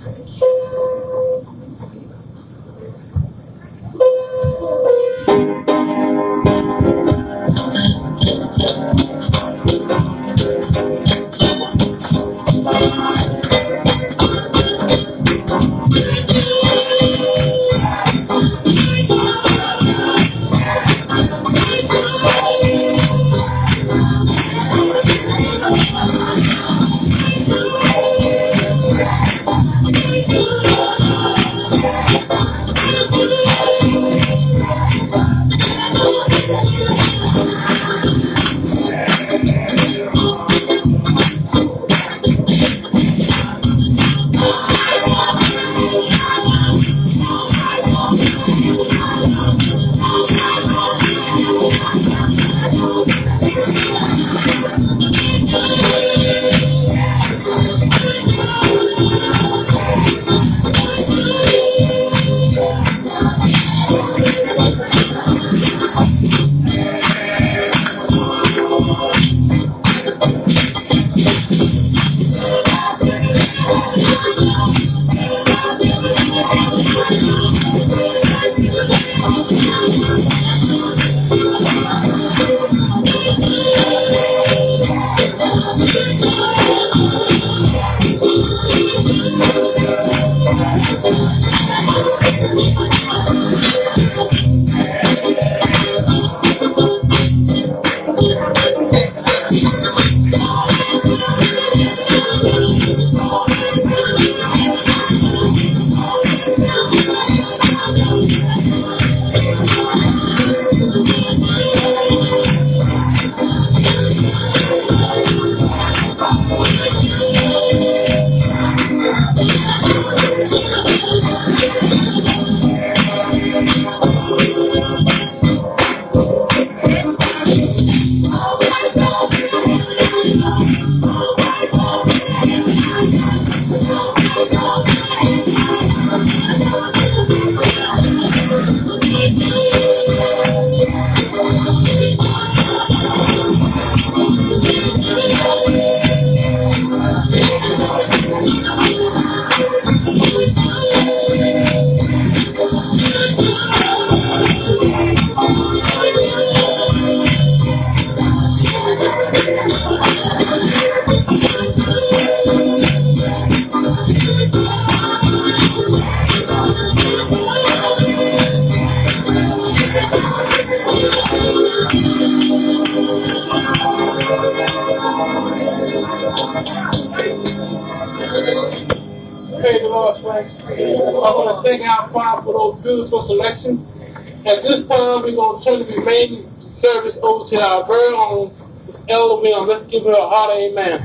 Selection. At this time, we're going to turn the remaining service over to our very own Elder William. Let's give her a heart amen.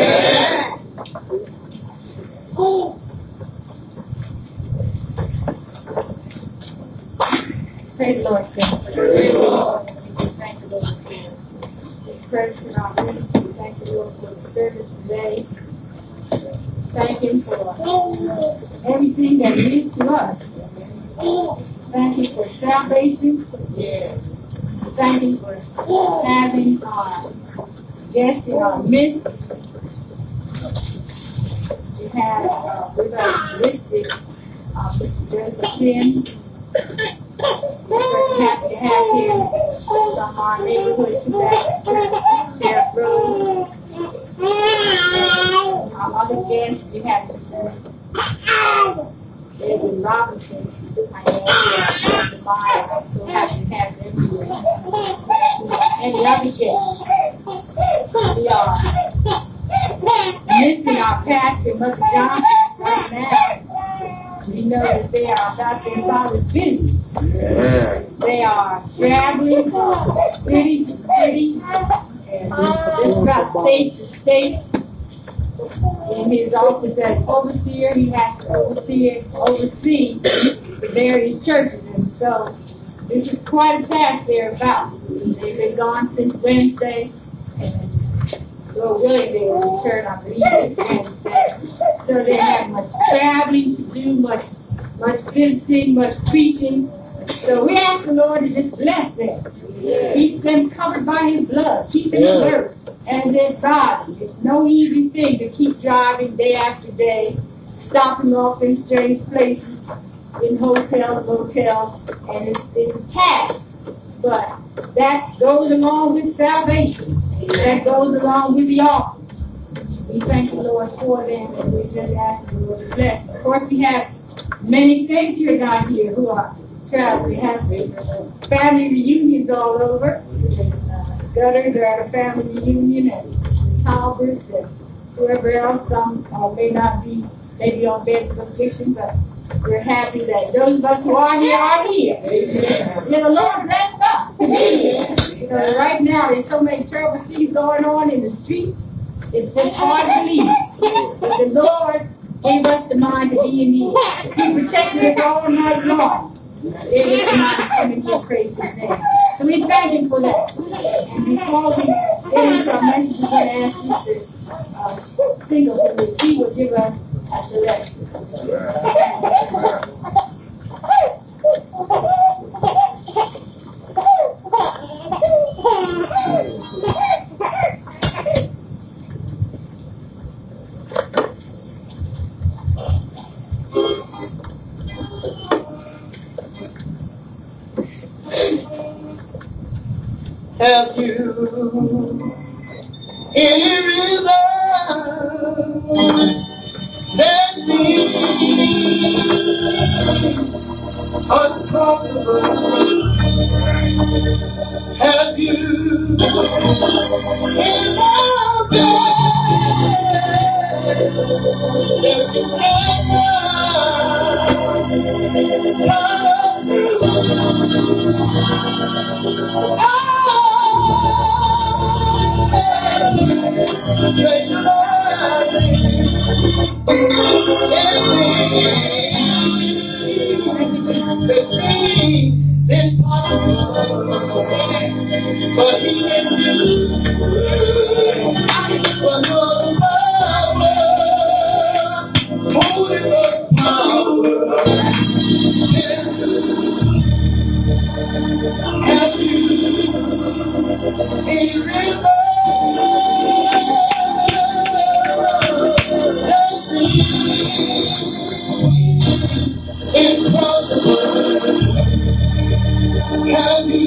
Amen. Praise the Lord, friends. Praise the Lord. Thank the Lord for His presence in our midst. Thank the Lord for the service today. Thank Him for everything that He is to us. Thank you for salvation. Thank you for having our guests in our midst. We have with us listed Mr. Joseph Kim. We're happy to have him from our neighborhood to Sheriff Road. Our other guests, we have Mr. Edwin Robinson. I know I'm so happy to have them here. And the other guests, we are missing our pastor, Mother Johnson, right now. We know that they are about their father's business. They are traveling from city to city, and just about state to state. In his office as overseer, he has to oversee the various churches, and so this is quite a task they're about. They've been gone since Wednesday, and well, really they will return, I believe, this Wednesday. So they have much traveling to do, much visiting, much preaching. So we ask the Lord to just bless them. Keep them covered by His blood. Keep them alert and their body. It's no easy thing to keep driving day after day stopping off in strange places, in hotels, motels, and it's a task. But that goes along with salvation. That goes along with the office. We thank the Lord for them, and we just ask the Lord to bless. Of course, we have many saints here down here who are traveling. We have family reunions all over. Gutters are at a family reunion, and Talbots, and whoever else. Some may not be, maybe on bed of affliction, but we're happy that those of us who are here are here. And the Lord bless us to be here. You know, right now there's so many terrible things going on in the streets. It's just hard to believe. But the Lord gave us the mind to be in need. He protected us all night long. It is not coming to praise His name. So we thank Him for that. And before we get into our message, we're going to ask Mr. Singleton that he will give us a selection. Have you any reason that seems uncomfortable? Have you any mountain that you but He can do for your power, Holy Ghost power. Have you any reason have you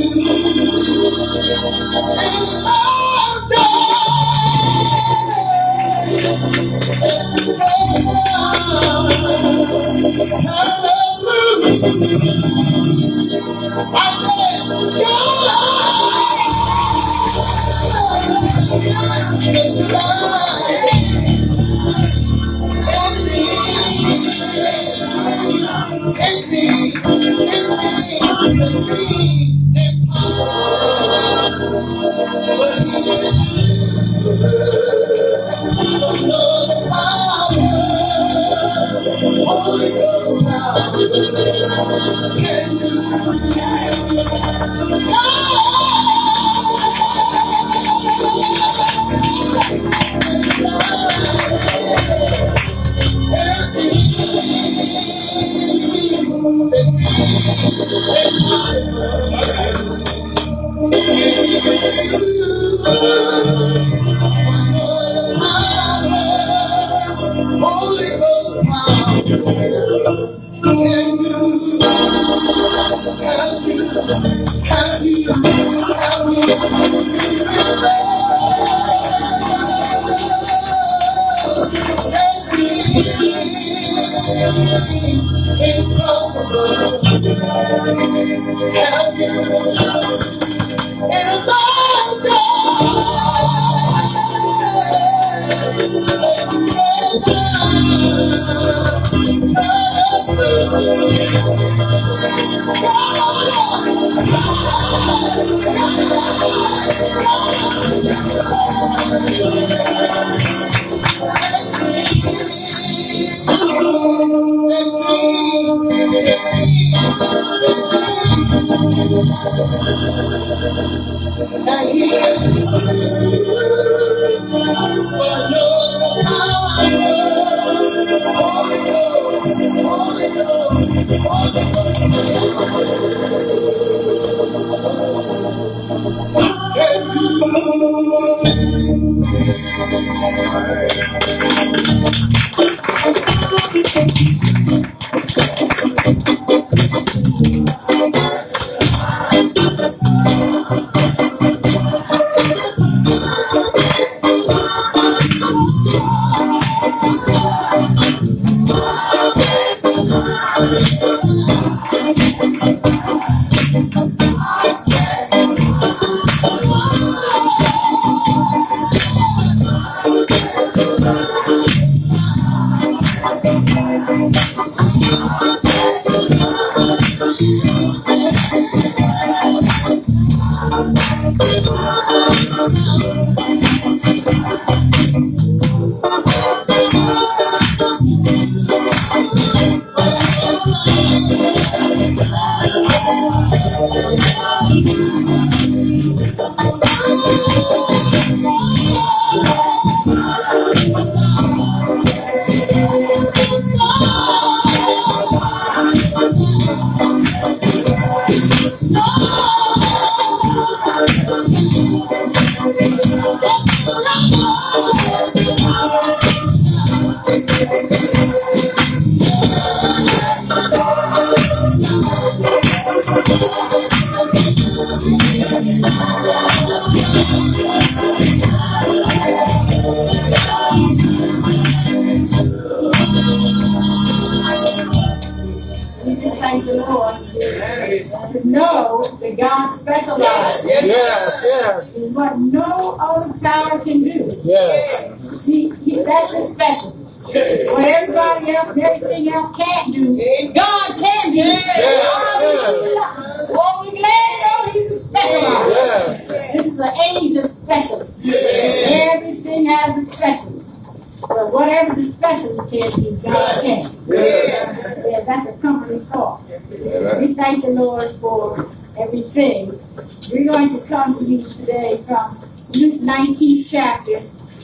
We're going to come to you today from Luke 19th chapter,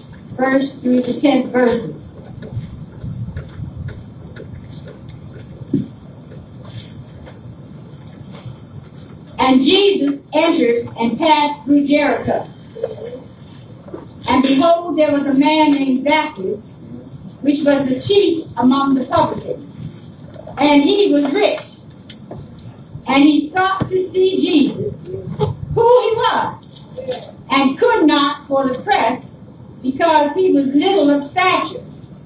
1st through the 10th verses. And Jesus entered and passed through Jericho. And behold, there was a man named Zacchaeus, which was the chief among the publicans. And he was rich. And he sought to see Jesus, who he was, and could not for the press, because he was little of stature.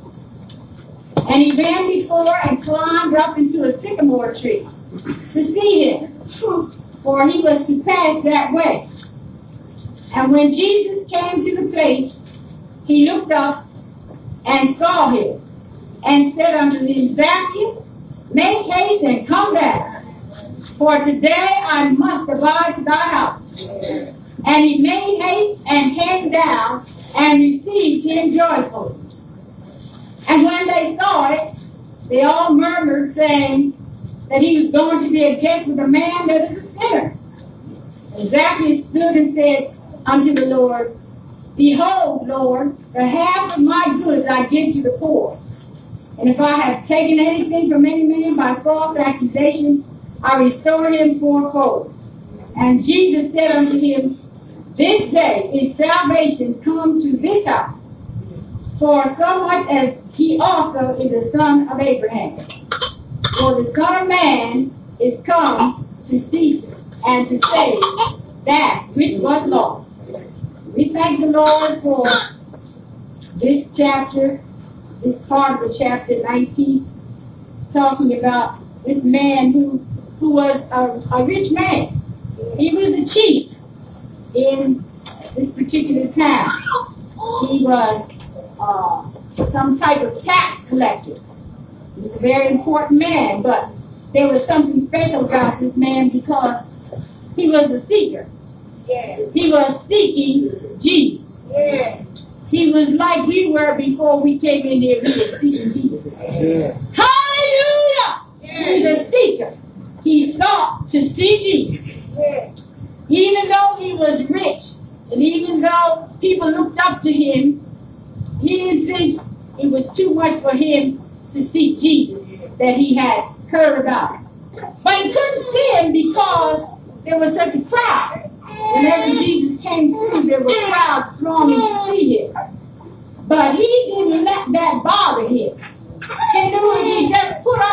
And he ran before and climbed up into a sycamore tree to see him, for he was to pass that way. And when Jesus came to the place, he looked up and saw him, and said unto him, Zacchaeus, make haste and come down, for today I must abide at thy house. And he made haste and came down and received him joyfully. And when they saw it, they all murmured, saying that he was going to be a guest with a man that is a sinner. And Zacchaeus stood and said unto the Lord, Behold, Lord, the half of my goods I give to the poor. And if I have taken anything from any man by false accusation, I restore him fourfold. And Jesus said unto him, This day is salvation come to this house, for so much as he also is the son of Abraham. For the Son of Man is come to seek and to save that which was lost. We thank the Lord for this chapter, this part of the chapter 19, talking about this man who was a rich man. He was a chief in this particular town. He was some type of tax collector. He was a very important man, but there was something special about this man because he was a seeker. Yeah. He was seeking Jesus. Yeah. He was like we were before we came in here. We were seeking Jesus. Yeah. Hallelujah! Yeah. He was a seeker. He sought to see Jesus. Yeah. Even though he was rich, and even though people looked up to him, he didn't think it was too much for him to see Jesus that he had heard about. But he couldn't see him because there was such a crowd. Whenever Jesus came through, there were crowds thronging to see him. But he didn't let that bother him. He knew if he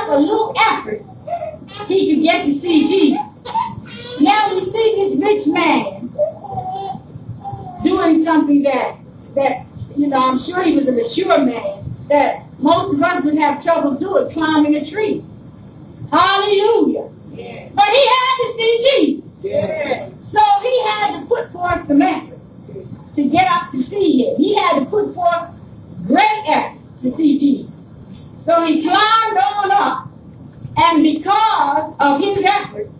up a little effort, he could get to see Jesus. Now we see this rich man doing something that I'm sure he was a mature man, that most of us would have trouble doing, climbing a tree. Hallelujah. Yeah. But he had to see Jesus. Yeah. So he had to put forth some effort to get up to see him. He had to put forth great effort to see Jesus. So he climbed on up, and because of his effort,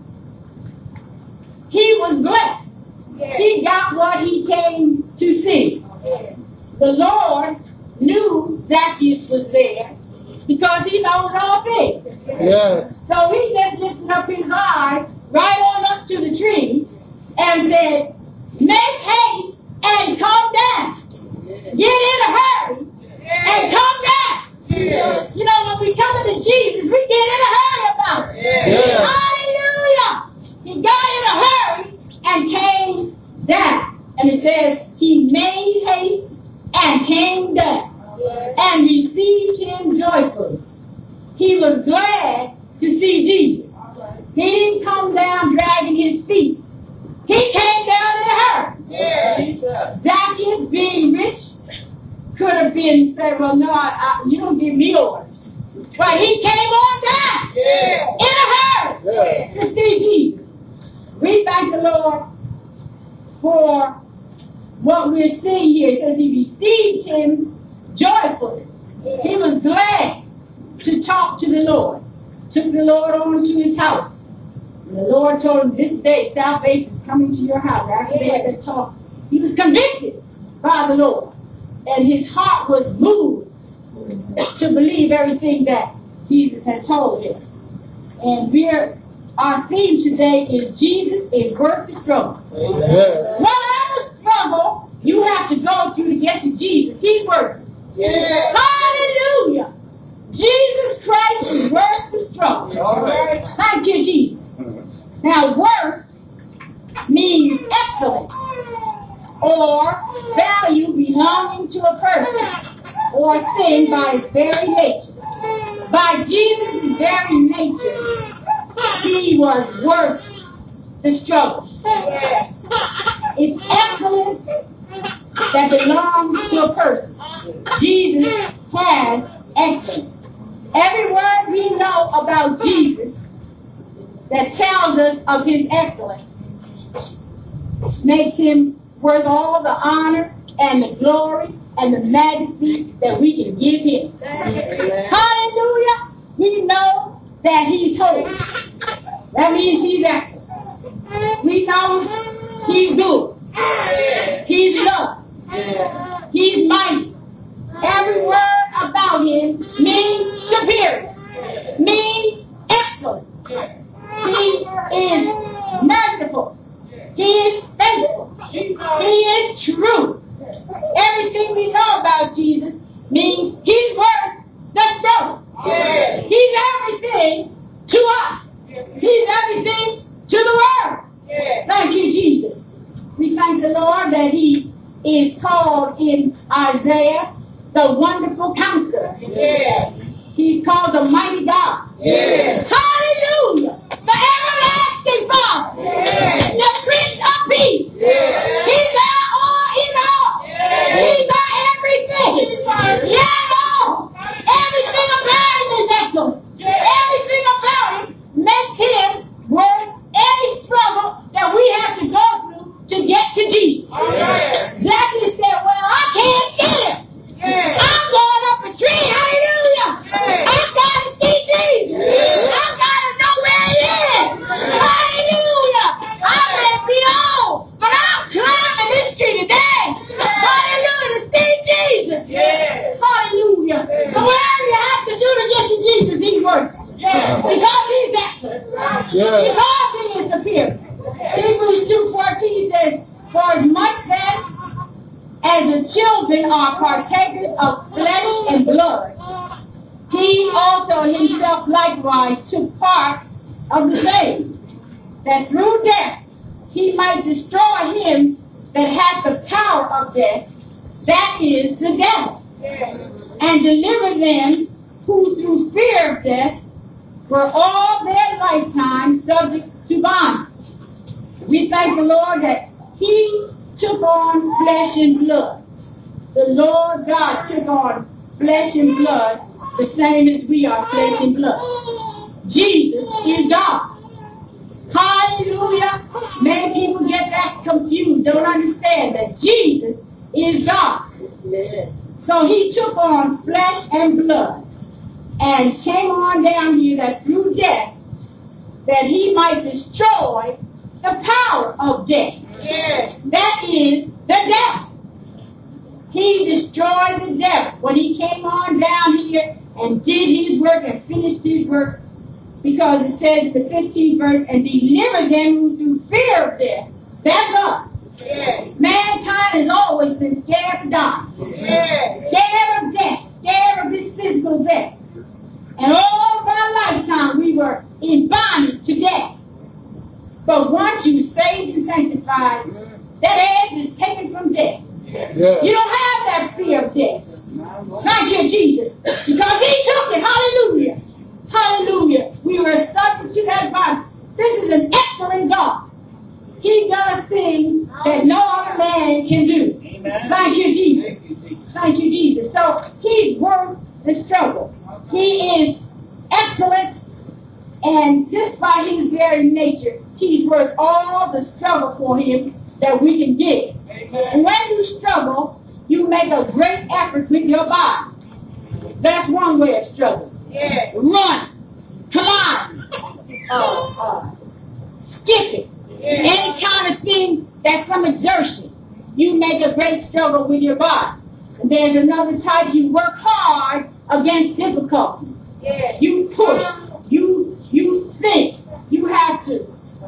he was blessed. Yeah. He got what he came to see. Yeah. The Lord knew Zacchaeus was there because he knows all things. Yes. So he just lifted up his eyes right on up to the tree and said, "Make haste and come down. Get in a hurry and come down." Yes. You know, when we come to Jesus, we get in a hurry about it. Yes. Hallelujah. He got in a hurry and came down. And it says he made haste and came down and received him joyfully. He was glad to see Jesus. He didn't come down dragging his feet. He came down in a hurry. Yeah. Zacchaeus, being rich, could have been said, "Well, no, you don't give me orders." But he came on down in a hurry to see Jesus. We thank the Lord for what we're seeing here. It says he received him joyfully. He was glad to talk to the Lord. Took the Lord on to his house. And the Lord told him, "This day salvation is coming to your house." After they had that talk, he was convicted by the Lord. And his heart was moved to believe everything that Jesus had told him. And our theme today is Jesus is worth the struggle. Amen. Whatever struggle you have to go through to get to Jesus, he's worth it. Yeah. Hallelujah. Jesus Christ is worth the struggle. All right. Thank you, Jesus. Now, worth means excellence or value belonging to a person or thing by its very nature. By Jesus' very nature, he was worth the struggle. It's excellence that belongs to a person. Jesus has excellence. Every word we know about Jesus that tells us of his excellence makes him worth all the honor and the glory and the majesty that we can give him. Hallelujah. We know that he's holy. That means he's excellent. We know he's good. He's loved. He's mighty. Every word about him means superior. Means excellent. He is merciful. He is faithful. He is true. Everything we know about Jesus means he's worth the struggle. He's everything to us. He's everything to the world. Thank you, Jesus. We thank the Lord that he is called in Isaiah the Wonderful Counselor. He's called the Mighty God. Hallelujah. The Everlasting Father. The Prince of Peace. He's our all in all. He's our everything. All. Everything about him is excellent. Everything about him makes him worth any struggle that we have to go through to get to Jesus. Zacchaeus said, "Well, I can't get him. I'm going up a tree. Hallelujah. I've got to see Jesus. I've got to know where he is. Hallelujah. I may be old, but I'm climbing this tree today. Hallelujah. To see Jesus. Hallelujah. So whatever you have to do to get to Jesus, he's worth it. Because he's excellent. Because he is superior. Hebrews 2:14 says, "For as much then as the children are partakers of flesh and blood, he also himself likewise took part of the same, that through death he might destroy him that hath the power of death, that is, the devil, and deliver them who through fear of death were all their lifetime subject to bondage. We thank the Lord that He took on flesh and blood. The Lord God took on flesh and blood, the same as we are flesh and blood. Jesus is God. Hallelujah. Many people get that confused, don't understand that Jesus is God. So He took on flesh and blood and came on down here that through death, that He might destroy the power of death. That is the devil. He destroyed the devil when He came on down here and did His work and finished His work, because it says in the 15th verse, and delivered them through fear of death. That's us. Mankind has always been scared of dying. Scared of death. Scared of this physical death. And all of our lifetime we were in bondage to death. But once you saved and sanctified, that edge is taken from death. You don't have that fear of death. Thank you, Jesus. Because He took it. Hallelujah. Hallelujah. We were subject to that body. This is an excellent God. He does things that no other man can do. Thank you, Jesus. Thank you, Jesus. So He's worth the struggle. He is excellent, and just by His very nature, He's worth all the struggle for Him that we can get. And when you struggle, you make a great effort with your body. That's one way of struggle. Run, climb, skipping, any kind of thing that's some exertion. You make a great struggle with your body. And there's another type, you work hard against difficulties. You push, you think, you have to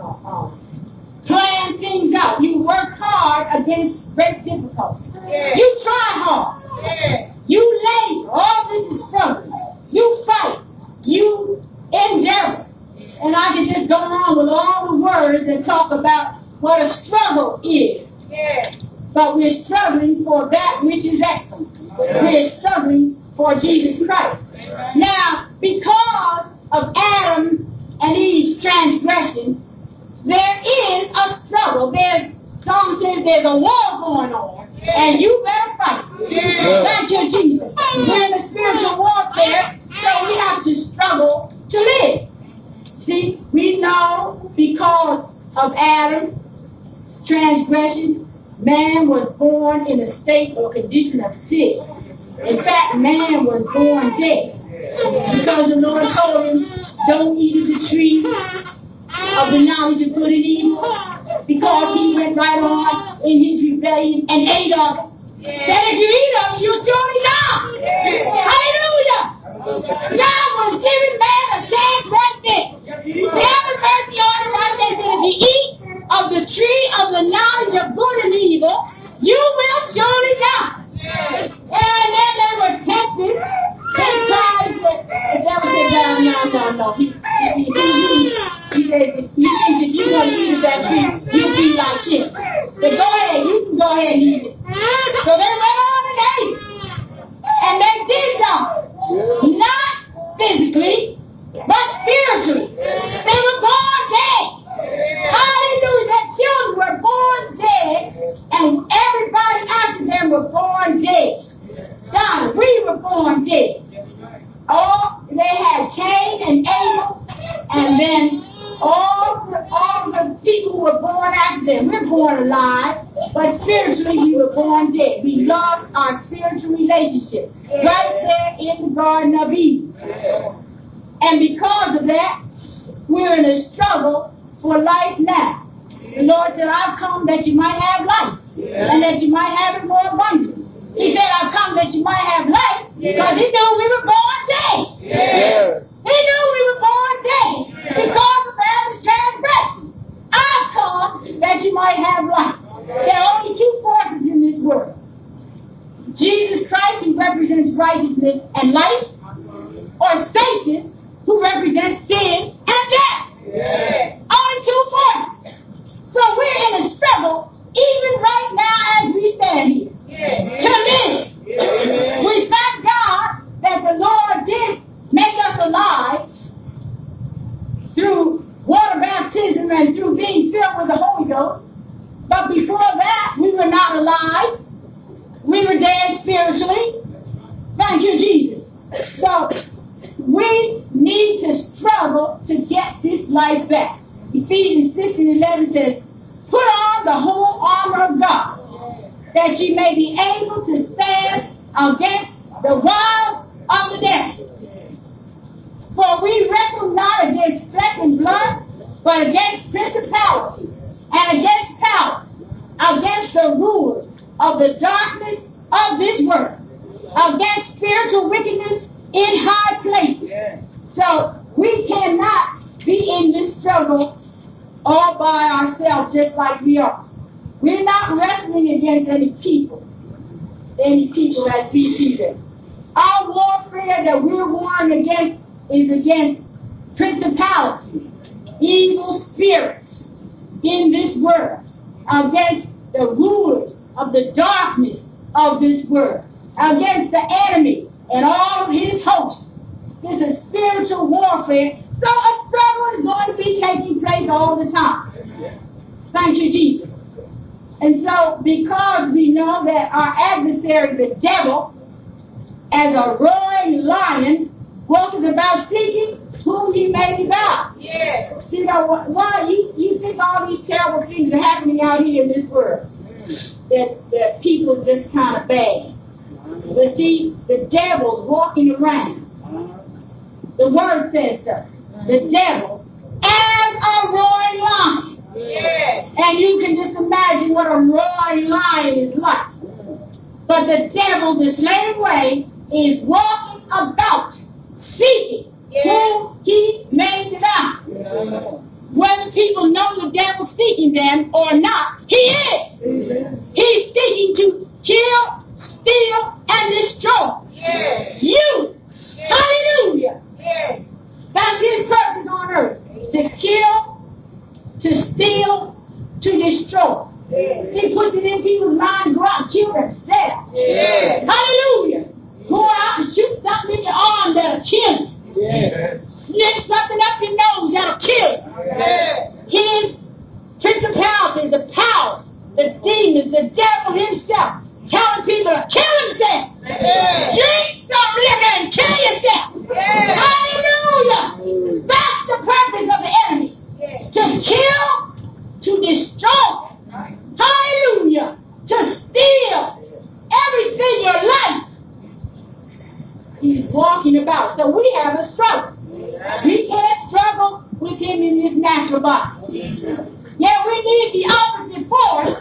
plan things out. You work hard against great difficulties. You try hard. You labor. All this is struggle. You fight. You endeavor. And I can just go on with all the words that talk about what a struggle is. But we're struggling for that which is excellent. We're struggling for Jesus Christ. Now, because of Adam and Eve's transgression, there is a struggle. Some says there's a war going on, and you better fight. Thank you, Jesus. We're in a spiritual warfare, so we have to struggle to live. See, we know because of Adam's transgression, man was born in a state or condition of sin. In fact, man was born dead. Because the Lord told him, don't eat of the tree of the knowledge of good and evil. Because he went right on in his rebellion and ate of it. Said if you eat of it, you'll surely die. Hallelujah. God was giving man a chance right there. The other mercy on it right there said if you eat of the tree of the knowledge of good and evil, you will surely die. And then they were tempted. The devil said, no. He said, you think if you're going to eat of that tree, you'll be like him. But go ahead, you can go ahead and eat it. So they went on and ate it. And they did die. Not physically, but spiritually. They were born dead. Hallelujah. Their children were born dead, and everybody after them were born dead. God, we were born dead. They had Cain and Abel, and then all the people who were born after them. We're born alive, but spiritually we were born dead. We lost our spiritual relationship right there in the Garden of Eden. And because of that, we're in a struggle for life now. The Lord said, I've come that you might have life, and that you might have it more abundantly. He said, I've come that you might have life, because He knew we were born dead. He knew we were born dead because of Adam's transgression. I've come that you might have life. There are only two forces in this world. Jesus Christ, who represents righteousness and life, or Satan, who represents sin and death. Only two forces. So we're in a struggle even right now as we stand here. To live. We thank God that the Lord did make us alive and through being filled with the Holy Ghost. But before that, we were not alive. We were dead spiritually. Thank you, Jesus. So we need to struggle to get this life back. Ephesians 6:11 says, put on the whole armor of God, that ye may be able to stand against the wiles of the devil. For we wrestle not against flesh and blood, but against principalities, and against powers, against the rulers of the darkness of this world, against spiritual wickedness in high places. So we cannot be in this struggle all by ourselves just like we are. We're not wrestling against any people as we see them. Our warfare that we're warring against is against principalities, evil spirits in this world, against the rulers of the darkness of this world, against the enemy and all of his hosts. This is spiritual warfare, so a struggle is going to be taking place all the time. Thank you, Jesus. And so, because we know that our adversary, the devil, as a roaring lion, walketh about seeking whom he may devour. Yeah. You know, why you think all these terrible things are happening out here in this world? That people just kind of bad. But see, the devil's walking around. The word says so. The devil as a roaring lion. Yeah. And you can just imagine what a roaring lion is like. But the devil, the same way, is walking about seeking whom he may devour. Yeah. Whether people know the devil's seeking them or not, he is. Amen. He's seeking to kill, steal, and destroy. Yeah. You. Yeah. Hallelujah. Yeah. That's his purpose on earth. To kill, to steal, to destroy. Yeah. He puts it in people's minds, go out and kill themselves. Yeah. Hallelujah. Go out and shoot something in your arm that'll kill you. Yeah. Snip something up your nose that'll kill you. Yeah. His principalities, the powers, the demons, the devil himself, telling people to kill themselves. Yeah. Drink some liquor and kill yourself. Yeah. Hallelujah. That's the purpose of the enemy. Yeah. To kill, to destroy. Hallelujah. To steal everything in your life. He's walking about. So we have a struggle. We can't struggle with him in this natural body. Yeah, we need the opposite force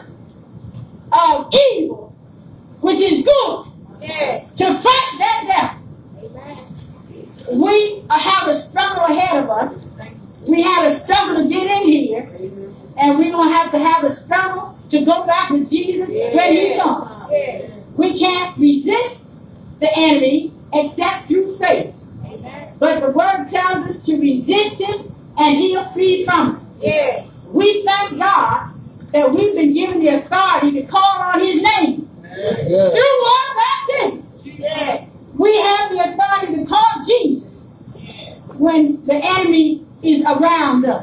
of evil, which is good, to fight that devil. We have a struggle ahead of us. We had a struggle to get in here, and we're going to have a struggle to go back with Jesus when he comes. We can't resist the enemy except through faith. But the word tells us to resist him and he'll flee from us. Yeah. We thank God that we've been given the authority to call on his name. Yeah. Through our baptism. Yeah. We have the authority to call Jesus when the enemy is around us.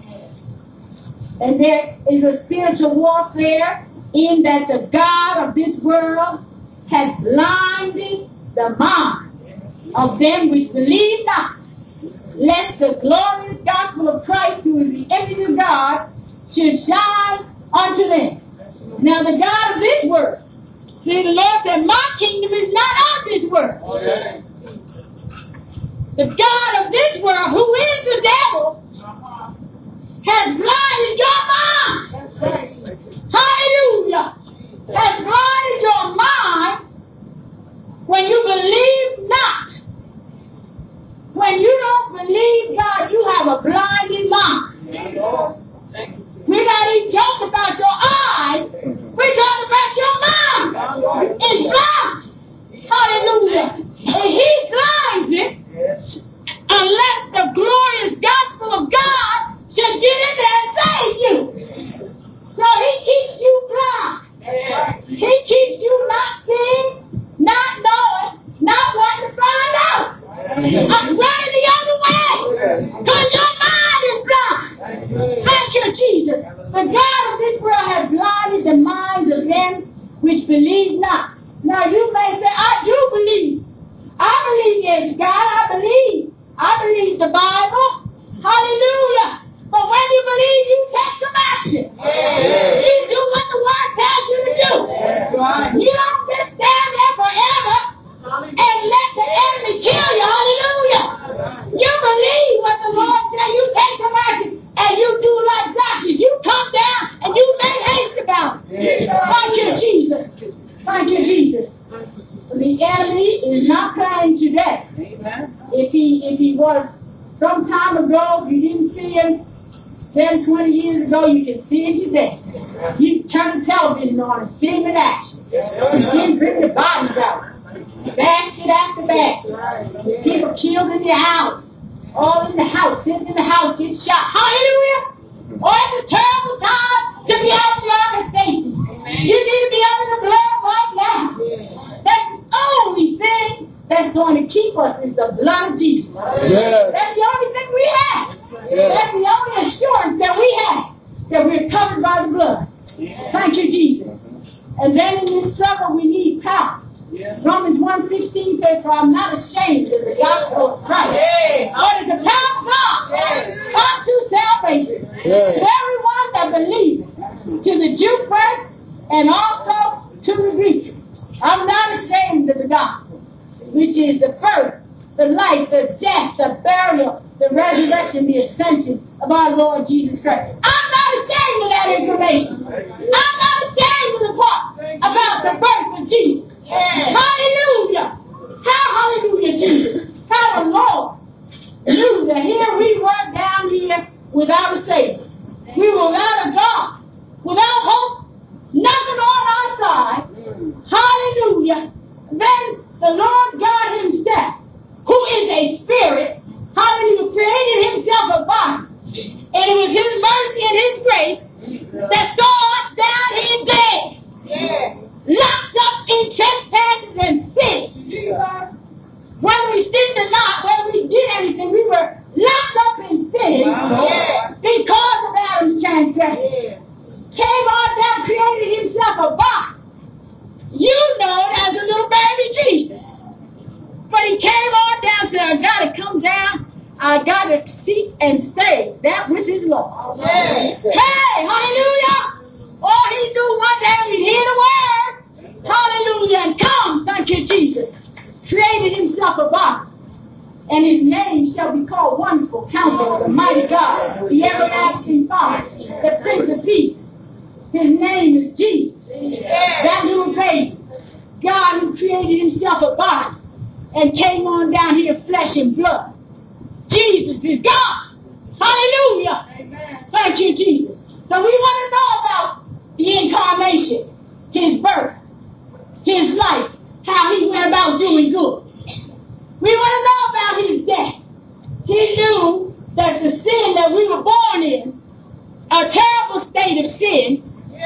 And there is a spiritual warfare in that the God of this world has blinded the mind of them which believe not, lest the glorious gospel of Christ, who is the image of God, should shine unto them. Now the God of this world, see, the Lord said, my kingdom is not of this world. Okay. The God of this world, who is the devil, has blinded your mind. Hallelujah. Has blinded your mind when you believe not. When you don't believe God, you have a blinded mind. We're not even talking about your eyes. We're talking about your mind. It's blind. Hallelujah. And he blinds it unless the Bible. Hallelujah. But when you believe, you take some action. You do what the Word tells you to do. You don't just stand there forever and let the enemy kill you. Hallelujah. You believe what the Lord said. You take some action and you do like Zacchaeus. You come down and you make haste about it. Thank you, Jesus. Thank you, Jesus. The enemy is not playing today. If he was some time ago, if you didn't see him 10, 20 years ago, you can see him today. You turn the television on and see him in action. You see him bring the bodies out. Basket after basket. People killed in your house. All in the house, sitting in the house, getting shot. Hallelujah! Oh, it's a terrible time to be out in the army of Satan. You need to be under the blood right now. That's the only thing that's going to keep us is the blood of Jesus. That's the only thing we have. That's the only assurance that we have, that we're covered by the blood. Thank you, Jesus. And then in this struggle, we need power. Romans 1:16 says, "For I'm not ashamed of the gospel of Christ. For it is the power of God unto salvation to everyone that believes, to the Jew first, and also to the Greek. I'm not ashamed of the gospel, which is the birth, the life, the death, the burial, the resurrection, the ascension of our Lord Jesus Christ. I'm not ashamed of that information. I'm not ashamed of the part about the birth of Jesus. Hallelujah. How hallelujah, Jesus. How the Lord knew that here we were down here without a Savior. We were without a God, without hope, nothing on our side. Hallelujah. Then the Lord God himself, who is a spirit, hallelujah, created himself a body. And it was his mercy and his grace that saw us down here dead. Locked up in trespasses and sin. Whether we sinned or not, whether we did anything, we were locked up in sin because of Adam's transgression. Came on down, created himself a body. You know it as a little baby Jesus. But he came on down, said, I got to come down. I got to seek and save that which is lost. Hey, hallelujah. Oh, he knew one day we'd hear the word. Hallelujah. And come, thank you, Jesus. Created himself a body. And his name shall be called Wonderful Counselor, the Mighty God, the Everlasting Father, the Prince of Peace. His name is Jesus. That little baby, God who created himself a body and came on down here flesh and blood. Jesus is God. Hallelujah. Amen. Thank you, Jesus. So we want to know about the incarnation, his birth, his life, how he went about doing good. We want to know about his death. He knew that the sin that we were born in, a terrible state of sin,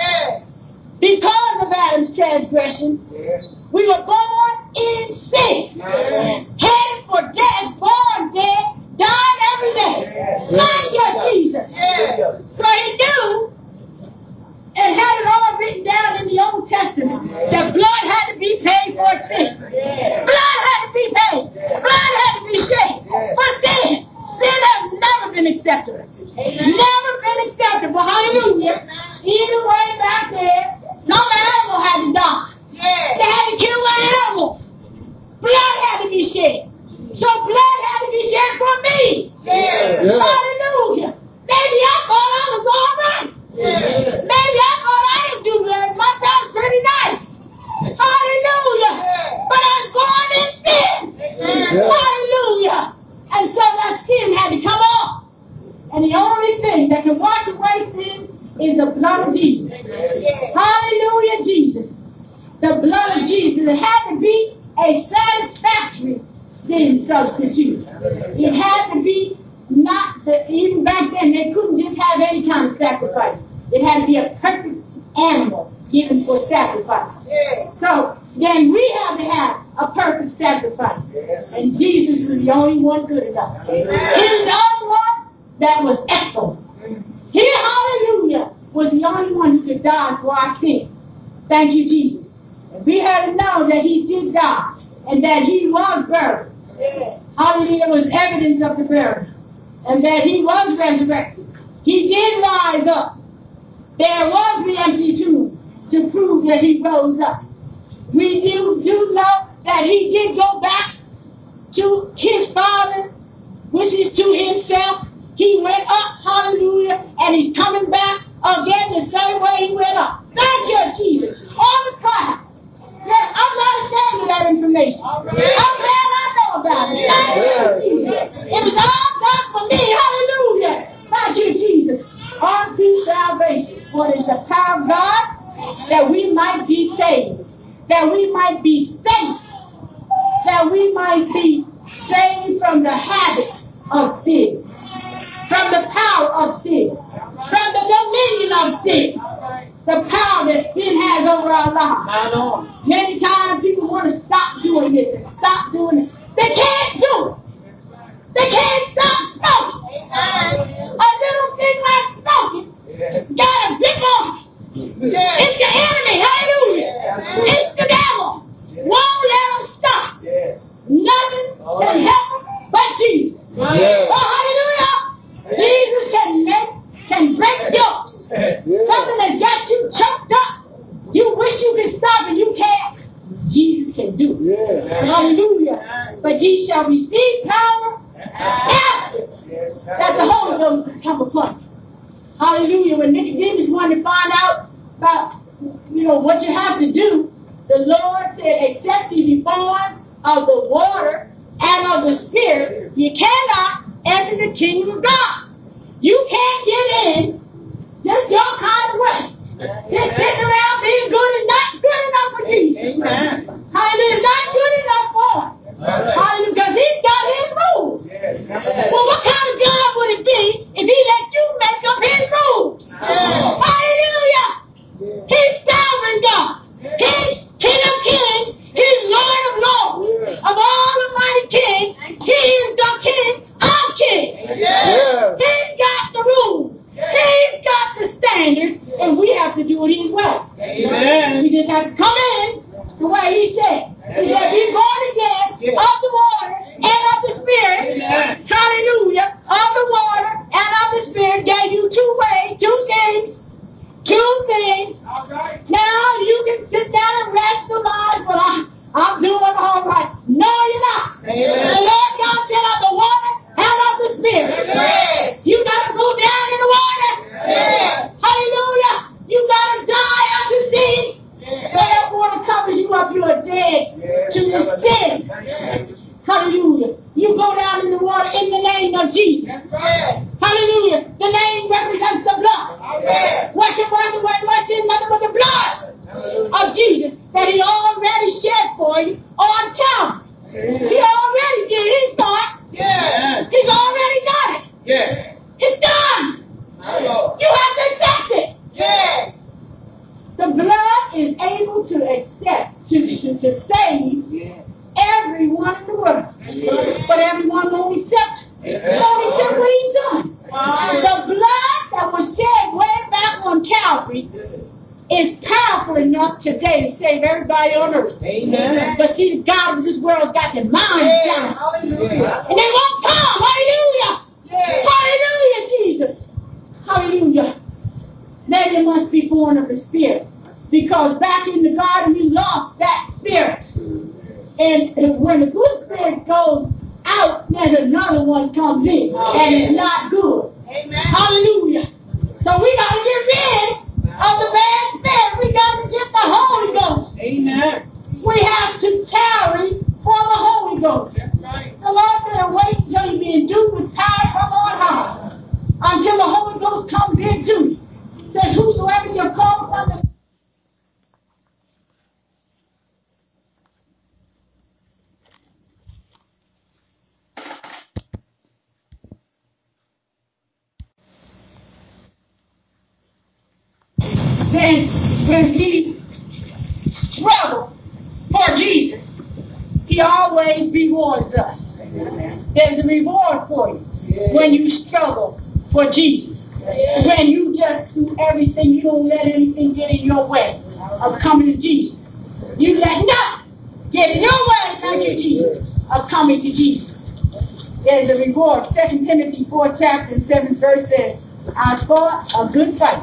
because of Adam's transgression, we were born in sin. Headed for death, born dead, dying every day. Thank you, Jesus. So he knew and had it all written down in the Old Testament that blood had to be paid for sin. Blood had to be paid. Blood had to be shed for sin. Sin has never been acceptable. Never been acceptable. Hallelujah. Even way back there, some animal had to die. They had to kill one animal. Blood had to be shed. So blood had to be shed for me. Hallelujah. Maybe I thought I was all right. Maybe I thought I didn't do very much. I was pretty nice. Hallelujah. But I was born in sin. Hallelujah. And so that sin had to come off. And the only thing that can wash away sin is the blood of Jesus. Hallelujah, Jesus. The blood of Jesus. It had to be a satisfactory sin substitute. It had to be not that even back then they couldn't just have any kind of sacrifice. It had to be a perfect animal given for sacrifice. So then we have to have a perfect sacrifice. And Jesus was the only one good enough. He was the only one that was excellent. He, hallelujah, was the only one who could die for our sin. Thank you, Jesus. And we had to know that he did die and that he was buried. Hallelujah, there was evidence of the burial. and that he was resurrected. He did rise up. There was the empty tomb to prove that he rose up. We do know that he did go back to his Father, which is to himself. He went up, hallelujah, and he's coming back again the same way he went up. Thank you, Jesus. On the cross. Yes, I'm not ashamed of that information. I'm glad I know about it. Thank you, Jesus. It was all done for me. Hallelujah. Thank you, Jesus. Unto salvation. For it is the power of God that we might be saved, that we might be safe, that we might be saved from the habit of sin, from the power of sin, from the dominion of sin, the power that sin has over our lives. Many times people want to stop doing this and stop doing it. They can't do it. They can't stop smoking. A little thing like smoking got a grip on it. It's the enemy. Hallelujah. It's the devil. Won't let them stop. Nothing can help them but Jesus. Oh, hallelujah. Jesus can break yokes. Something that got you choked up. You wish you could stop and you can't. Jesus can do it. Hallelujah. But ye shall receive power after that the Holy Ghost has come upon you. Hallelujah. When Nicodemus wanted to find out about, what you have to do, the Lord said, except you be born of the water and of the Spirit, you cannot enter the kingdom of God. You can't get in just your kind of way. Just sitting around being good is not good enough for Jesus. Hallelujah. It's not good enough for him. Hallelujah. Because he's got his rules. Well, what kind of God would it be if he let you make up his rules? Hallelujah. He's sovereign God. He's King of kings. He's Lord of lords. Of all almighty King, he is the King of kings. He's got the rules. He's got the standards, and we have to do it his way. Amen. We just have to come in the way he said. He said, be born again of the water and of the Spirit. Amen. Hallelujah. Of the water and of the Spirit gave you two ways, two things. Two things. Right. Now you can sit down and rest the lives, but I'm doing all right. No, you're not. Amen. The Lord God said of the water and of the Spirit. Amen. You got to go down in the water. Amen. Hallelujah. You got to die unto sin. So that water covers you up. You are dead to the sin. Hallelujah. You go down in the water in the name of Jesus. Hallelujah. The name represents the blood. What's in nothing but the blood of Jesus that he already shed for you on Calvary. He already did his part. He's already done it. It's done. You have to accept it. The blood is able to accept, to save everyone in the world. But everyone won't accept. Won't accept what he's done. The blood that was shed way back on Calvary is powerful enough today to save everybody on earth. Amen. But see, the God of this world's got their minds down. Hallelujah. And they won't come. Hallelujah. Hallelujah, Jesus. Hallelujah. Then you must be born of the Spirit. Because back in the garden you lost that Spirit. And when the good Spirit goes out, then another one comes in. And it's not good. Amen. Hallelujah. So we got to get rid of the bad spirit. We got to get the Holy Ghost. Amen. We have to tarry for the Holy Ghost. That's right. The Lord said, wait until you be endued with power from on high. Until the Holy Ghost comes into you. It says, whosoever shall call upon the then when he struggled for Jesus, he always rewards us. There's a reward for you when you struggle for Jesus. When you just do everything, you don't let anything get in your way of coming to Jesus. You let nothing get in your way, thank you, Jesus, of coming to Jesus. there's a reward. 2 Timothy 4 chapter and 7 verse says, I fought a good fight.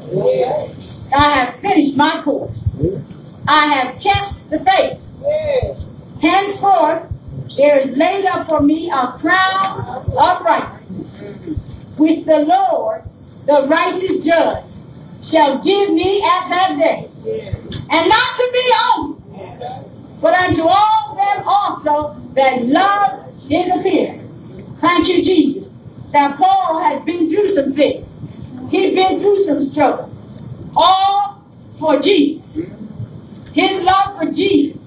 I have finished my course. I have kept the faith. Henceforth, there is laid up for me a crown of righteousness, which the Lord, the righteous judge, shall give me at that day. And not to me only, but unto all them also that love his appearing. Thank you, Jesus. Now, Paul has been through some things. He's been through some struggle. All for Jesus. His love for Jesus.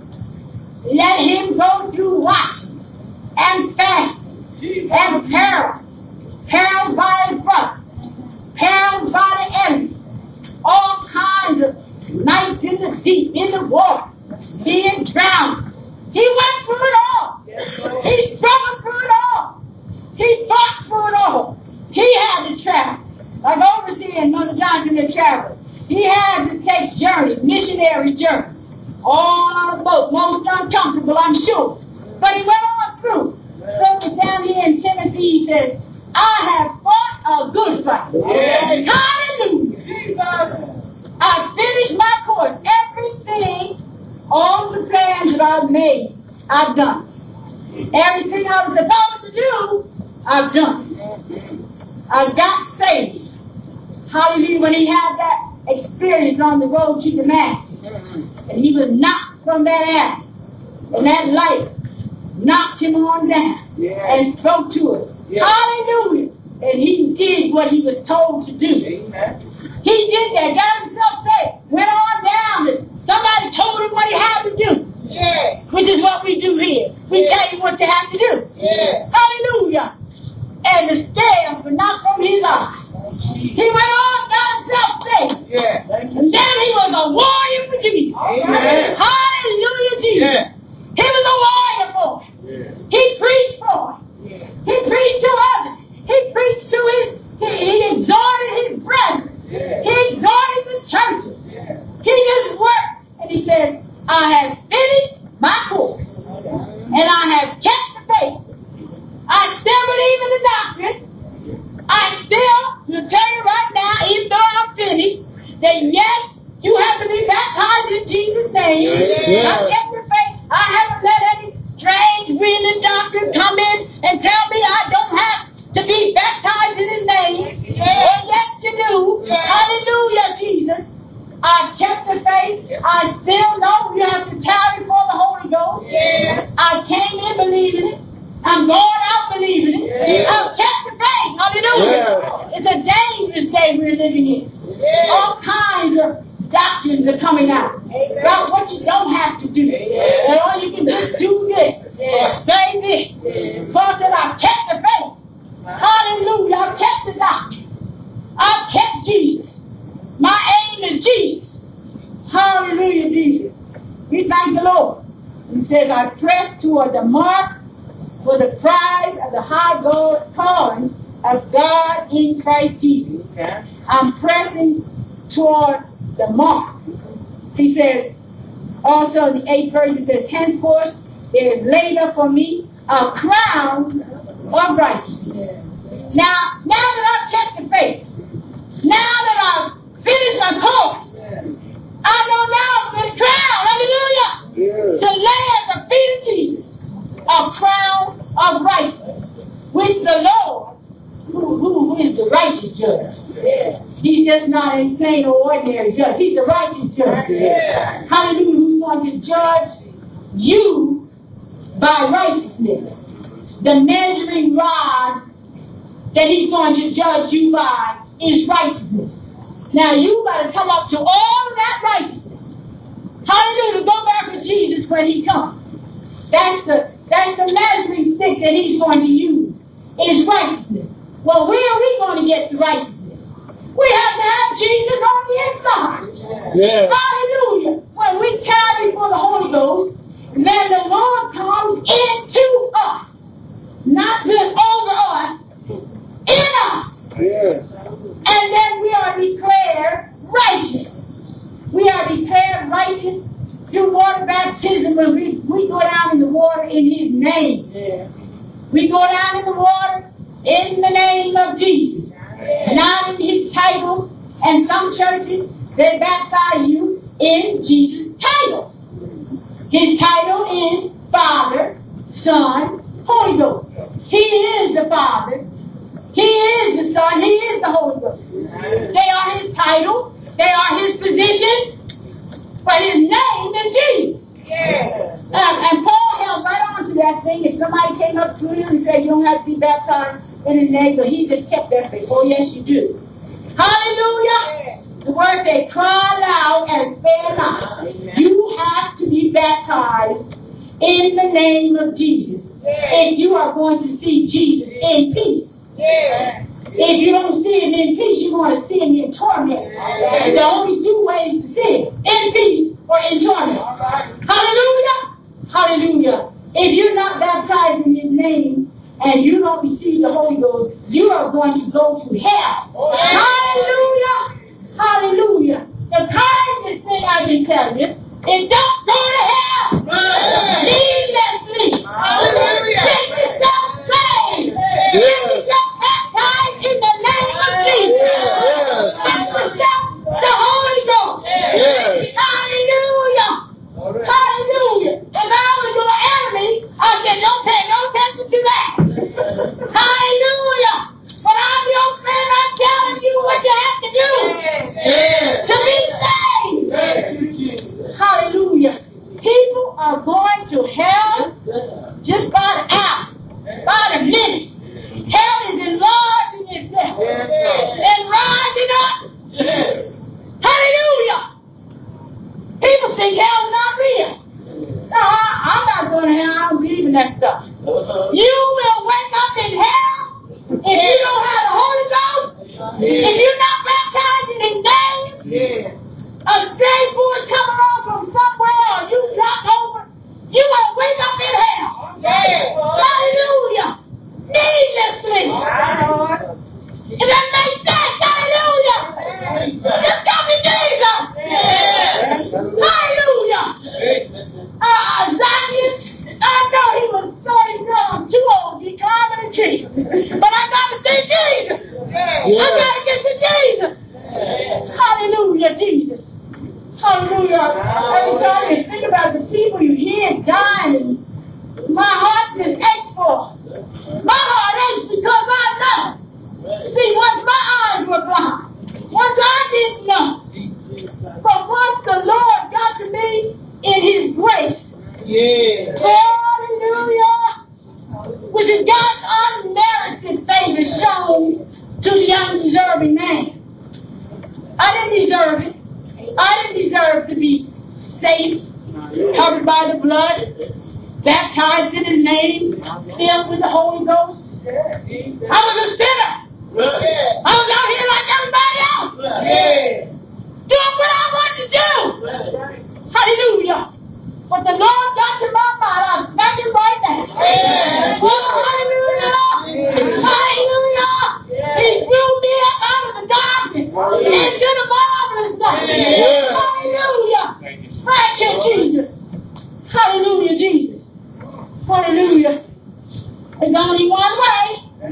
Let him go through watching and fasting and peril. Perils by his brother. Perils by the enemy. All kinds of nights in the deep, in the water, being drowned. He went through it all. He struggled through it all. He fought through it all. He had to travel. Like Overseer and Mother Johnson had traveled. He had to take journeys, missionary journeys. All on a boat, most uncomfortable, I'm sure. But he went on through. So down here in Timothy, he says, I have fought a good fight. Hallelujah. I finished my course. Everything, all the plans that I've made, I've done. Everything I was supposed to do, I've done. I got saved. Hallelujah. When he had that experience on the road to Damascus. And he was knocked from that alley. And that light knocked him on down and spoke to him. Hallelujah. And he did what he was told to do. Amen. He did that, got himself saved, went on down, and somebody told him what he had to do. Which is what we do here. We tell you what you have to do. Hallelujah. And the scales were knocked from his eyes. He went on, got himself saved. And then he was a warrior for Jesus. Hallelujah, Jesus. He was a warrior for him. He preached for him. He preached to others. He preached to he exhorted his brethren. He exhorted the churches. He just worked. And he said, I have finished my course. And I have kept the faith. I still believe in the doctrine. I still will tell you right now, even though I'm finished, that yes, you have to be baptized in Jesus' name. I've kept the faith. I haven't let any strange wind and doctrine come in and tell me I don't have to be baptized in his name. Well, yes, you do. Hallelujah, Jesus. I've kept the faith. I still know you have to tarry for the Holy Ghost. I came in believing it. I'm going out believing it. I've kept the faith. Hallelujah. It's a dangerous day we're living in. All kinds of doctrines are coming out about what you don't have to do. And all you can just do this or say this. Paul said, I've kept the faith. Hallelujah. I've kept the doctrine. I've kept Jesus. My aim is Jesus. Hallelujah, Jesus. We thank the Lord. He says, I press toward the mark for the prize of the high calling of God in Christ Jesus. I'm pressing toward the mark. He says, also in the 8th verse, it says, henceforth there is laid up for me a crown of righteousness. Now that I've kept the faith, now that I've finished my course, I know now I'm in crown, hallelujah, to lay at the feet of Jesus a crown of righteousness, which the Lord, who is the righteous judge. He's just not a plain or ordinary judge. He's the righteous judge. Hallelujah, who's going to judge you by righteousness. The measuring rod that he's going to judge you by is righteousness. Now you got to come up to all of that righteousness. Hallelujah, go back to Jesus when he comes. That's the measuring stick that he's going to use, is righteousness. Well, where are we going to get the righteousness? We have to have Jesus on the inside. Hallelujah. When we tarry for the Holy Ghost, then the Lord comes into us. Not just over us, in us. And then we are declared righteous. We are declared righteous through water baptism when we go down in the water in his name. We go down in the name of Jesus. Not in his titles. And some churches, they baptize you in Jesus' title. His title is Father, Son, Holy Ghost. He is the Father. He is the Son. He is the Holy Ghost. They are his title. They are his position. But his name is Jesus. And Paul held right on to that thing. If somebody came up to him and said, you don't have to be baptized in his name, but he just kept that faith. Oh, yes, you do. Hallelujah. The word they cry loud and spare not. You have to be baptized in the name of Jesus. If you are going to see Jesus in peace. If you don't see him in peace, you're going to see him in torment. There are only two ways to see him. In peace or in torment. Hallelujah. Hallelujah. If you're not baptized in his name and you don't receive the Holy Ghost, you are going to go to hell. Hallelujah. Hallelujah. The kindest thing I can tell you is don't go to hell. Needlessly. Hallelujah. Get yourself saved. Get yourself baptized in the name of Jesus. Get yourself the Holy Ghost. Hallelujah. Hallelujah. If I was your enemy, I said, don't pay no attention to that. Hallelujah. But I'm your friend. I'm telling you what you have to do to be saved. Hallelujah. People are going to hell just by the hour, by the minute. Hell is enlarging itself and rising up. Hallelujah. People think hell's not real. No, I'm not going to hell. I don't believe in that stuff. You will wake up in hell if you don't have the Holy Ghost. If you're not baptized in his name, a stray boy come along from somewhere or you drop over, you will wake up in hell. Hallelujah. Needlessly. It doesn't make sense. Hallelujah. Just come to Jesus. Hallelujah. Zacchaeus, I know he was so young, too old to be climbing a tree. But I got to see Jesus. I got to get to Jesus. Hallelujah, Jesus. Hallelujah. Every time you think about the people you hear dying, my heart just aches for. My heart aches because I know. See, once my eyes were blind, once I didn't know. But once the Lord got to me in his grace, hallelujah, which is God's unmerited favor shown to the undeserving man. I didn't deserve it. I didn't deserve to be safe, covered by the blood, baptized in his name, filled with the Holy Ghost. I was a sinner. I was out here like everybody else, doing what I wanted to do. Hallelujah. But the Lord got to my mind. I'm smacking right now. Oh, hallelujah. Hallelujah. He drew me up out of the darkness into the marvelous light. Hallelujah. Thank you, Jesus. Hallelujah, Jesus. Hallelujah. There's only one way.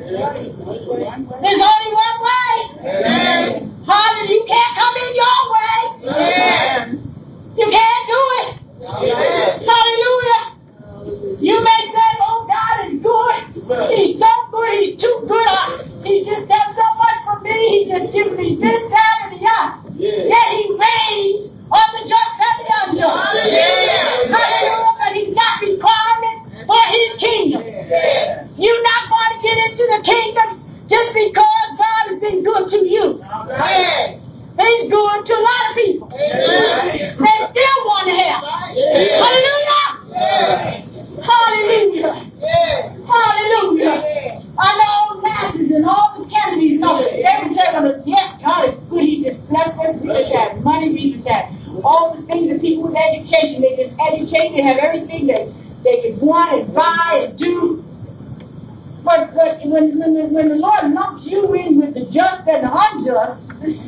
There's only one way. Hallelujah. You can't come in your way. You can't do it. Hallelujah. You may say, oh, God is good. He's so good. He's too good. He's just done so much for me. He's just given me this, that, and the other. Yet he reigns on the just and the unjust. Hallelujah. But he's got requirements for his kingdom. You're not going to get into the kingdom just because God has been good to you. He's good to a lot of people. They still want to help. Hallelujah. Hallelujah. Hallelujah. I know masses and all the Kennedys know it. They would say, well, yes, God is good. He just blessed us. We just have money. We just have all the things that people with education, they just educate. They have everything that they can want and buy and do. But when the Lord lumps you in with the just and the unjust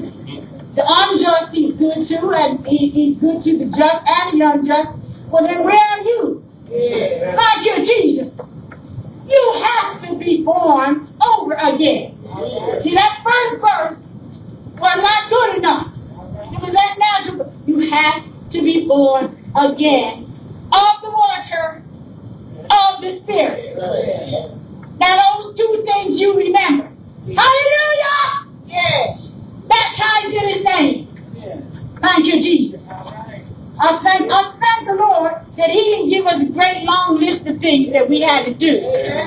he's good to, and he's good to the just and the unjust, well then where are you? Thank you, Jesus. You have to be born over again. See, that first birth was not good enough. It was that natural. You have to be born again of the water, of the Spirit. Now those two things you remember. Hallelujah! Yes. Baptized in His name. Thank you, Jesus. I thank the Lord that He didn't give us a great long list of things that we had to do.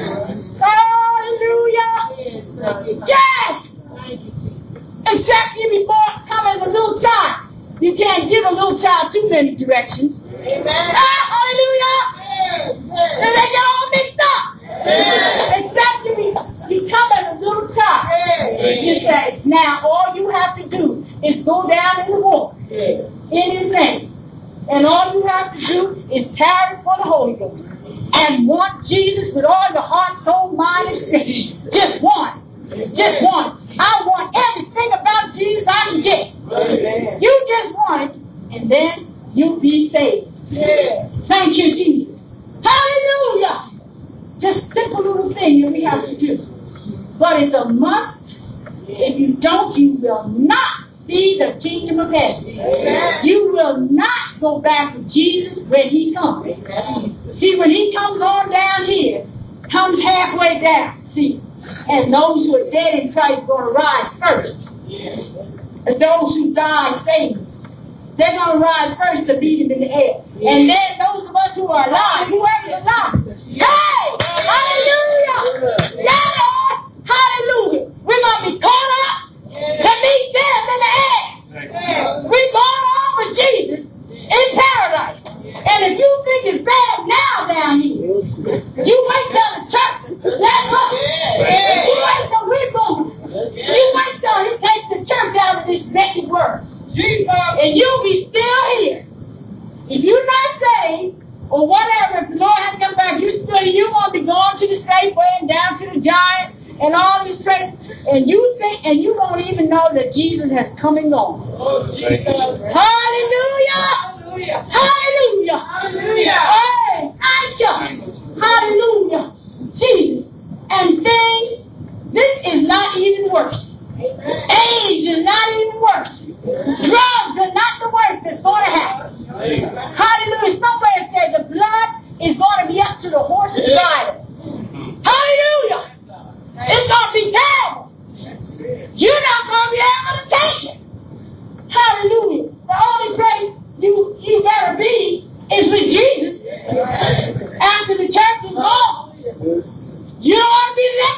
Hallelujah! Yes! Except you before coming as a little child. You can't give a little child too many directions. Hallelujah! And they get all mixed up. Except you come as a little child. You say, now all you have to do is go down in the water in His name. And all you have to do is tarry for the Holy Ghost. And want Jesus with all your heart, soul, mind, and strength. Just one. Just one. I want everything about Jesus I can get. You just want it, and then you'll be saved. Thank you, Jesus. Hallelujah. Just simple little thing that we have to do. But it's a must. If you don't, you will not see the kingdom of heaven. You will not go back to Jesus when He comes. See, when He comes on down here, comes halfway down, see, and those who are dead in Christ are going to rise first. And those who die saved, they're going to rise first to meet Him in the air. And then those of us who are alive, whoever is alive, hey, hallelujah, yeah, Lord, hallelujah, we're going to be caught up to meet them in the air. We're going on with Jesus in paradise. And if you think it's bad now down here, you wait till the church lets up. You wait till we're born. You wait till He takes the church out of this naked world. And you'll be still here. If you're not saved, or whatever, if the Lord has come back, you're going to be going to the Safeway and down to the Giant and all these places. And you think, and you won't even know that Jesus has come and gone. Hallelujah! Hallelujah! Hallelujah! Hey, thank you! Hallelujah! Jesus. And things, this is not even worse. AIDS is not even worse. Drugs are not the worst that's going to happen. Hallelujah. Somewhere said the blood is going to be up to the horse's bridle. Hallelujah. It's going to be terrible. You're not going to be able to take it. Hallelujah. The only place you better be is with Jesus. After the church is gone. You don't want to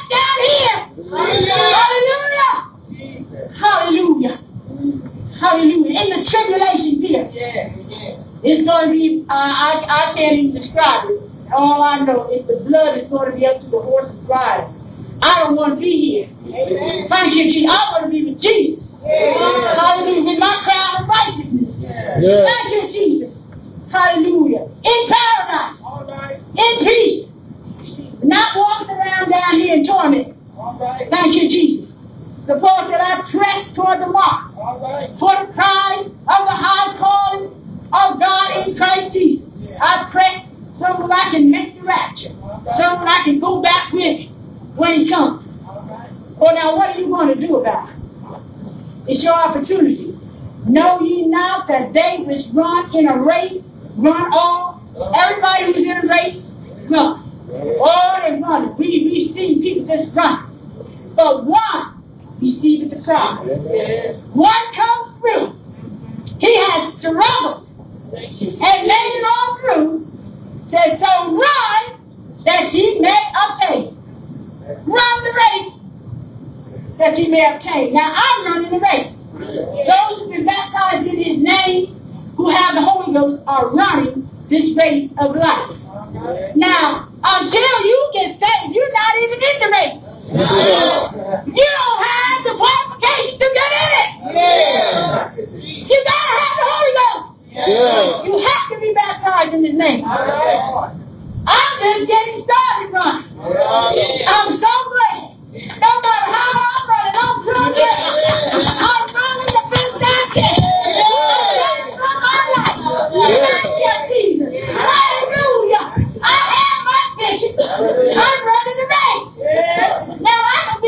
be left down here. Hallelujah. Hallelujah. Hallelujah. In the tribulation period. It's going to be, I can't even describe it. All I know is the blood is going to be up to the horse's bridle. I don't want to be here. Thank you, Jesus. I want to be with Jesus. Hallelujah. With my crown of righteousness. Thank you, Jesus. Hallelujah. In paradise. In peace. Not walking around down here in torment. Thank you, Jesus. Suppose that I press toward the mark for the prize of the high calling of God in Christ Jesus. I press so that I can make the rapture. So that I can go back with Him when He comes. Well, now what are you going to do about it? It's your opportunity. Know ye not that they which run in a race run all? Everybody who's in a race, run. Oh, they run. We've seen people just run. But one receiveth the prize. One comes through. He has struggled and made it all through. Says, so run that ye may obtain. Run the race that ye may obtain. Now I'm running the race. Those who have been baptized in His name, who have the Holy Ghost, are running this race of life. Now, until you get saved, you're not even in the race. You don't have the qualifications to get in it. You gotta have the Holy Ghost. You have to be baptized in His name. I'm just getting started running. I'm so glad. No matter how I'm running, I'm running. I'm running the best I can. I'm running for my life. Thank you, Jesus. Hallelujah. I have my ticket. I'm running the race. Now I can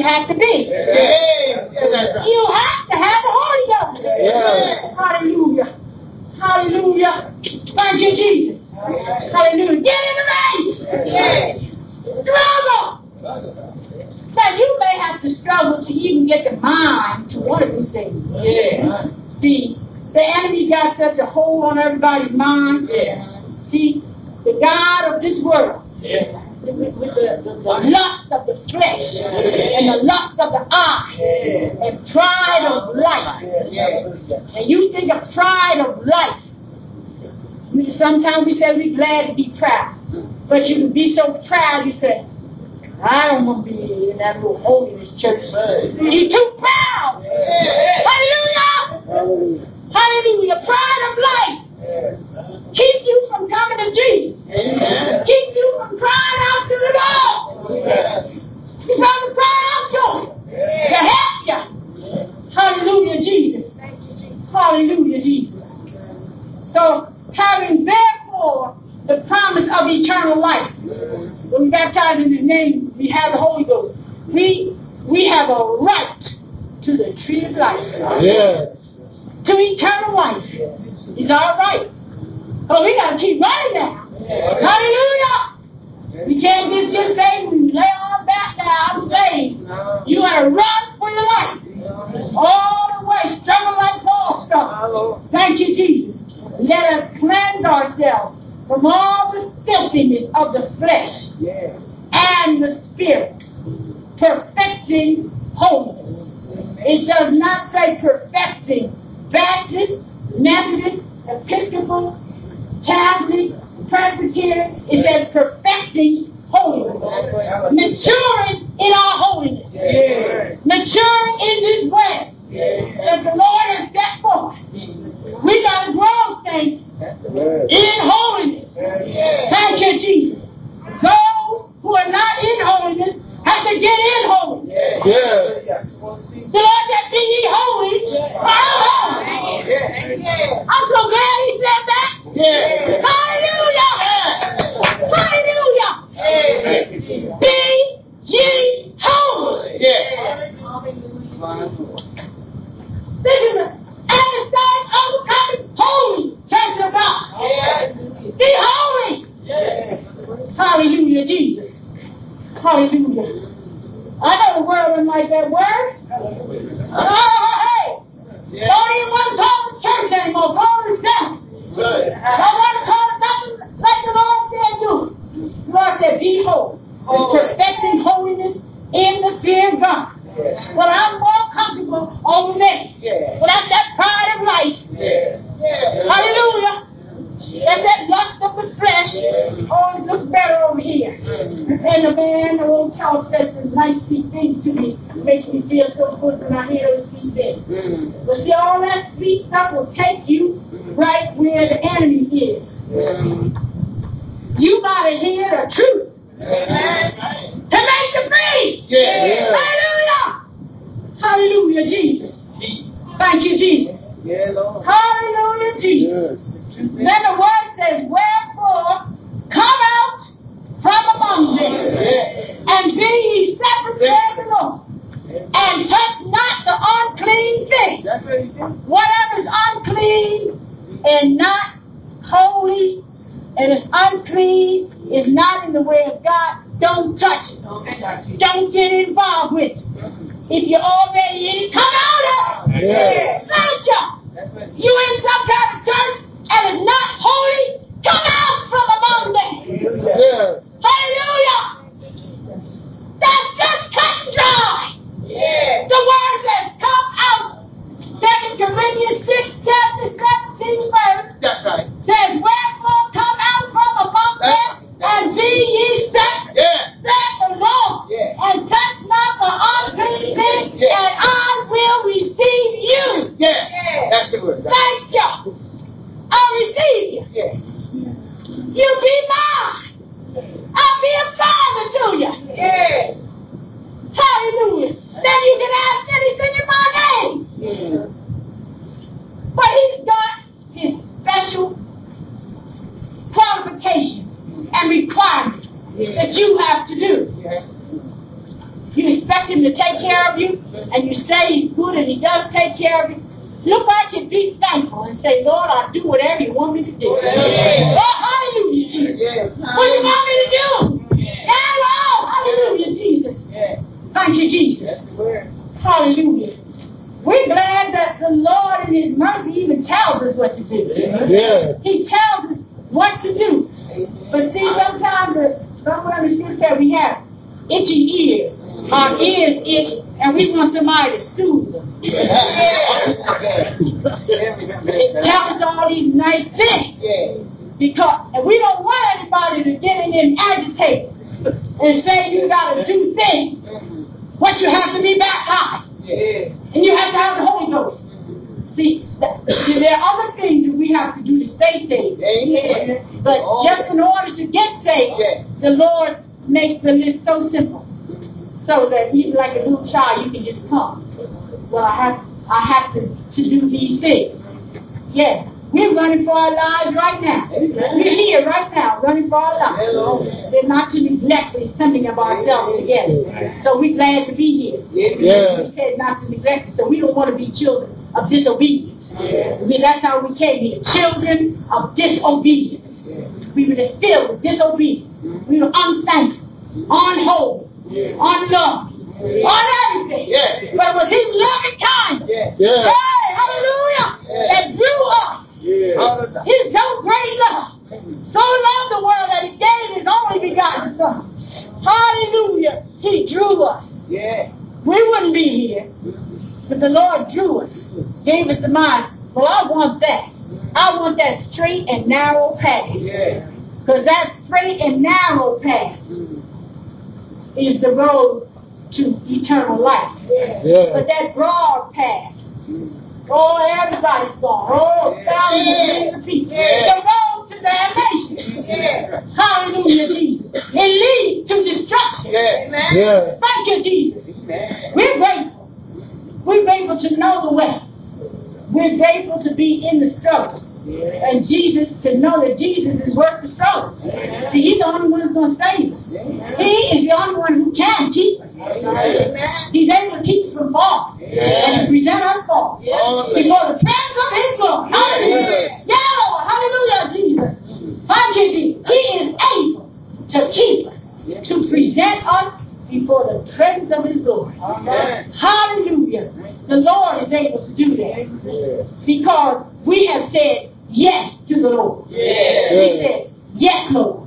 have to be. You have to have the Holy Ghost. Hallelujah. Hallelujah. Thank you, Jesus. Hallelujah. Get in the race. Struggle. Now, you may have to struggle to even get the mind to want to be saved. See, the enemy got such a hold on everybody's mind. See, the God of this world, with the lust of the flesh and the lust of the eye and pride of life. And you think of pride of life. Sometimes we say we're glad to be proud. But you can be so proud you say, I don't want to be in that little holiness church. You're too proud. Hallelujah. Hallelujah. Pride of life. Keep you from coming to Jesus. Keep you from crying out to the Lord. He's trying to cry out to him to help you. Hallelujah, Jesus. Hallelujah, Jesus. So, having therefore the promise of eternal life. When we baptize in His name, we have the Holy Ghost. We have a right to the tree of life. To eternal life. It's our right. So we got to keep running now. Hallelujah. We can't just get saved and lay on back now and saved. You got to run for your life. All the way, struggle like Paul struggled. Thank you, Jesus. Let us cleanse ourselves from all the filthiness of the flesh and the spirit, perfecting holiness. It does not say perfecting Baptist, Methodist, Episcopal, Catholic, Presbyterian. It says perfecting holiness. Maturing in our holiness. Maturing in this way that the Lord has set forth. We got to grow, saints, in holiness. Thank you, Jesus. Those who are not in holiness have to get in holiness. The Lord said, be ye holy, for I'm holy. I'm so glad He said that. Hallelujah. Hallelujah. Be ye holy. This is an understanding overcoming holy church of God. Be holy. Hallelujah, Jesus. Hallelujah. I know the world doesn't like that word. Hey. Don't even want to talk to church anymore. Call it itself. Don't want to call it nothing like the Lord said do. The Lord said, be holy. Perfecting holiness in the fear of God. Well, I'm more comfortable over there. Well, that's that pride of life. Hallelujah. That's that lust of the flesh. Oh, it looks better over here. And the man, the old Charles says some nice sweet things to me. It makes me feel so good when I hear those sweet things. But see, all that sweet stuff will take you right where the enemy is. You got to hear the truth. To make you free. Hallelujah. Hallelujah, Jesus. Thank you, Jesus. Hallelujah, Jesus. Then the word says, wherefore, come out from among them, and be ye separate, saith the Lord, and touch not the unclean thing. Whatever is unclean and not holy, and is unclean, is not in the way of God, don't touch it. Don't get involved with it. If you're already in it, come out of it. Thank you. You in some kind of church, and it's not holy, come out from among them. Hallelujah. That's just cut and dry. The word says, come out. 2 Corinthians 6, chapter 17, verse. That's right. Says, wherefore come out from among them, and be ye separate, saith the Lord, and touch not the unclean thing, and I will receive you. That's the word. Thank you. I'll receive you. You be mine. I'll be and you say He's good and He does take care of you, look back and be thankful and say, Lord, I'll do whatever you want me to do. Oh, hallelujah, Jesus. What do you want me to do? Yeah, Lord, hallelujah, Jesus. Thank you, Jesus. Hallelujah. We're glad that the Lord in His mercy even tells us what to do. He tells us what to do. But see, sometimes somewhere in the scripture we have itchy ears. Our ears itch, and we want somebody to soothe them. It tells us all these nice things. And we don't want anybody to get in and agitate and say you got to do things. What you have to be baptized. And you have to have the Holy Ghost. See, there are other things that we have to do to stay saved. But just in order to get saved, the Lord makes the list so simple. So that even like a little child, you can just come. Well, I have to do these things. Yes, we're running for our lives right now. We're here right now, running for our lives. We're not to neglect something of ourselves together. So we're glad to be here. We said not to neglect it, so we don't want to be children of disobedience. That's how we came here, children of disobedience. We were just filled with disobedience. We were unthankful, unholy, unloving, on everything. But it was His loving kindness, hey, hallelujah, that drew us. His so great love. So loved the world that He gave His only begotten Son. Hallelujah. He drew us. We wouldn't be here, but the Lord drew us, gave us the mind. Well, I want that. I want that straight and narrow path. Because that straight and narrow path is the road to eternal life. But that broad path, oh, everybody's gone. Oh, thousands of people. The road to damnation. Hallelujah, Jesus. It leads to destruction. Thank you, Jesus. We're grateful. We're grateful to know the way. We're grateful to be in the struggle. And Jesus, to know that Jesus is worth the struggle. See, He's the only one who's going to save us. He is the only one who can keep us. He's able to keep us from falling and to present us fall before the presence of His glory. Hallelujah. Yeah, Lord. Hallelujah, Jesus. Thank you, Jesus. He is able to keep us, to present us before the presence of His glory. Hallelujah. The Lord is able to do that because we have said yes to the Lord. We said, yes, Lord.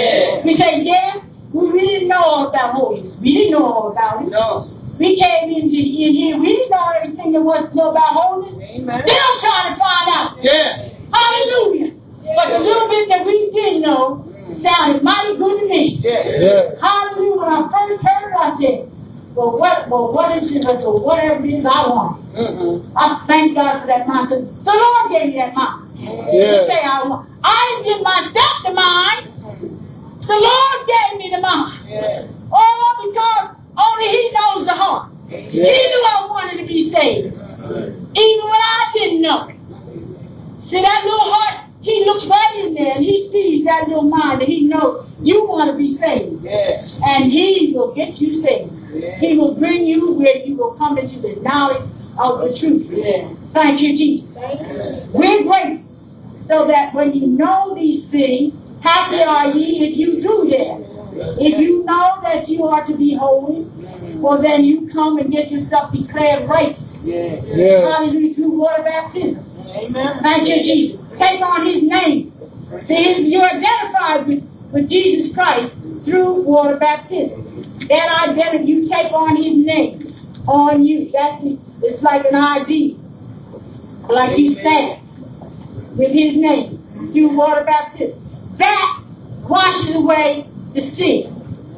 We said, yes, we didn't know all about holiness. We didn't know all about it. We came in here, we didn't know everything there was to know about holiness. Still trying to find out. Hallelujah. But the little bit that we did know sounded mighty good to me. Hallelujah. When I first heard it, I said, well, what is it? So whatever it is I want. I thank God for that mind. Because the Lord gave me that mind. To say I didn't give myself the mind. The Lord gave me the mind. Oh, because only He knows the heart. He knew I wanted to be saved. Even when I didn't know it. See, that little heart, He looks right in there and He sees that little mind and He knows you want to be saved. And He will get you saved. He will bring you where you will come into the knowledge of the truth. Thank you, Jesus. We're grateful so that when you know these things, happy are ye if you do them. If you know that you are to be holy, well then you come and get yourself declared righteous. Hallelujah, through water baptism. Thank you, Jesus. Take on His name. See, you're identified with Jesus Christ through water baptism. That identity, you take on His name on you. It's like an ID. Like you stand with His name through water baptism. That washes away the sin.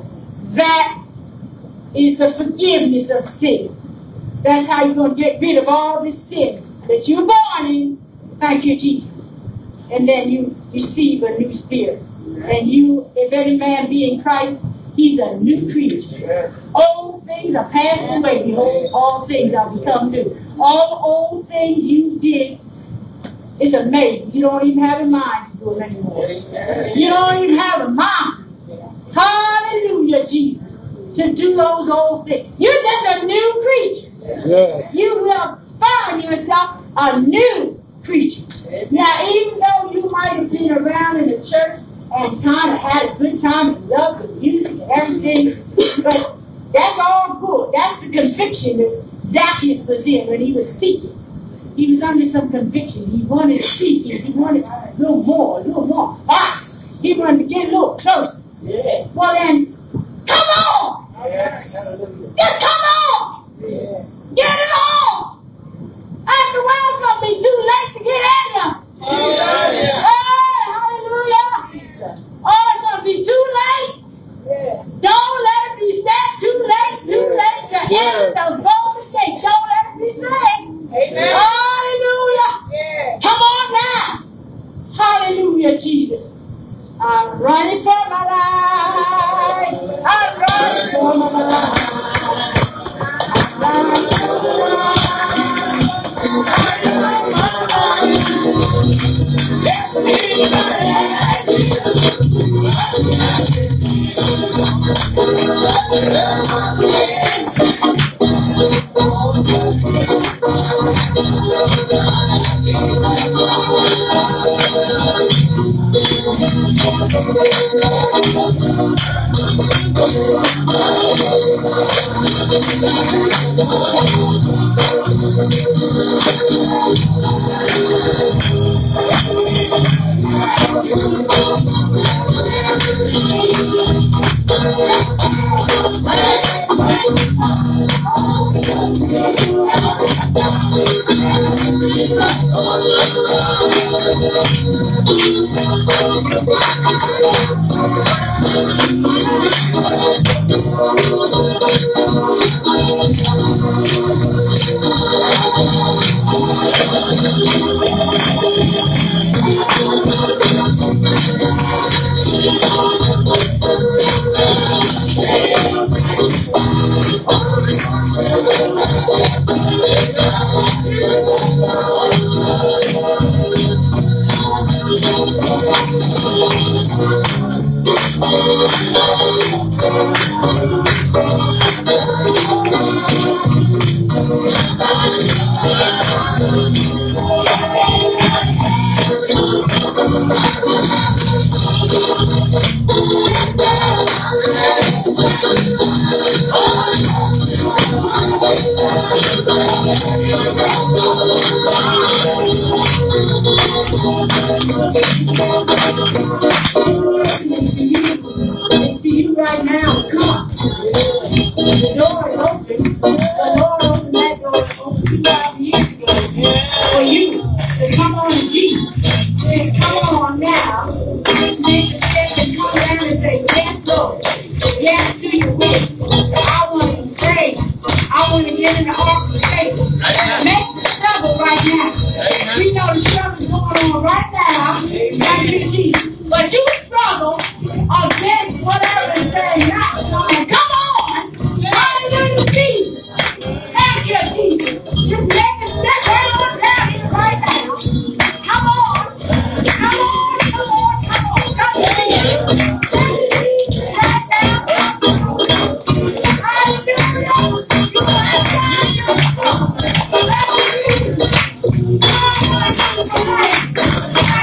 That is the forgiveness of sin. That's how you're going to get rid of all this sin that you're born in. Thank you, Jesus. And then you receive a new spirit. And you, if any man be in Christ, he's a new creature. Old things are passed away. Behold, all things are become new. All old things you did, it's amazing. You don't even have a mind to do it anymore. You don't even have a mind. Hallelujah, Jesus. To do those old things. You're just a new creature. Yes. You will find yourself a new creature. Now, even though you might have been around in the church and kind of had a good time and loved the music and everything, but that's all good. That's the conviction that Zacchaeus was in when he was seeking. He was under some conviction. He wanted to seek. He wanted a little more. He wanted to get a little closer. Yeah. Well then, come on! Yeah. Just come on! Yeah. Get it on! Afterwards, it's going to be too late to get at you. Yeah. Hey, hallelujah! Oh, it's going to be too late. Yeah. Don't let it be said too late to end the golden gate. Don't let it be said. Amen. Hallelujah. Yeah. Come on now. Hallelujah, Jesus. I'm running for my life. I'm running for my life. I'm running for my life.